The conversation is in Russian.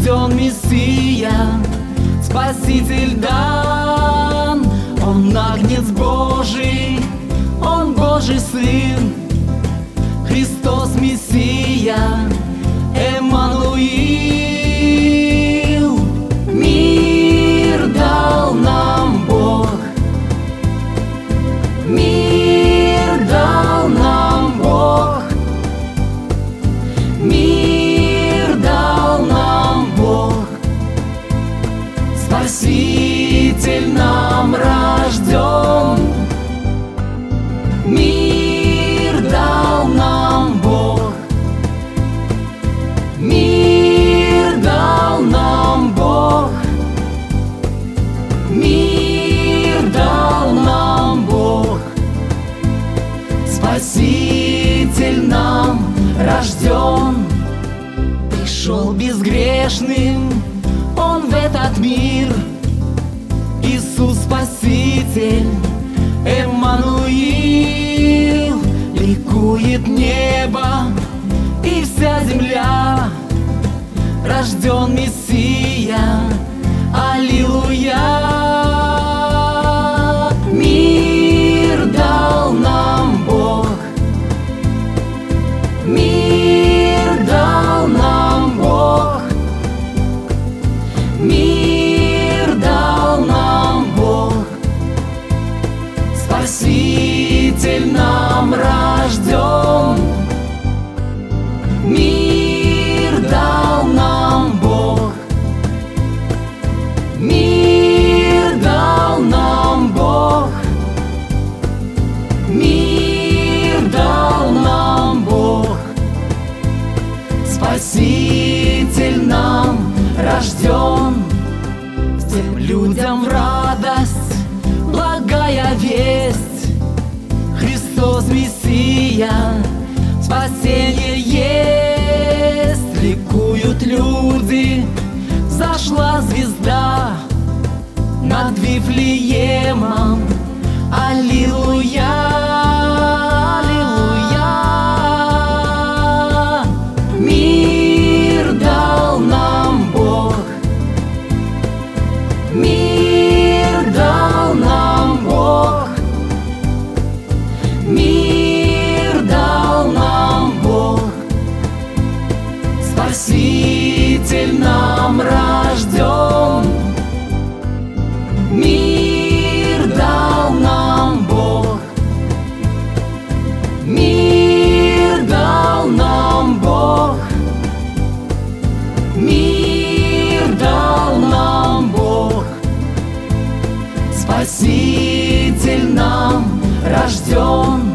рожден Мессия, Спаситель дан. Он Агнец Божий, Он Божий Сын, Христос Мессия, Эммануил. Мир дал нам Бог, мир дал нам Бог, мир дал нам Бог. Спаситель нам рожден, мир дал нам Бог, мир дал нам Бог, мир дал нам Бог. Спаситель нам рожден, пришел безгрешным Он в этот мир. Иисус Спаситель, Эммануил. Ликует небо и вся земля, рожден Мессия, аллилуйя. Мир дал нам Бог, мир дал нам Бог, мир дал нам Бог. Спаситель нам рожден, мир дал нам Бог, мир дал нам Бог, мир дал нам Бог. Спаситель нам рожден. Всем людям в радость благая весть, Христос Мессия, спасение есть. Ликуют люди, зашла звезда над Вифлеемом, аллилуйя, аллилуйя. Мир дал нам Бог, мир дал нам Бог, мир дал нам Бог. Спаситель нам рожден, мир дал нам Бог, мир дал нам Бог, мир дал нам Бог. Спаситель нам рожден.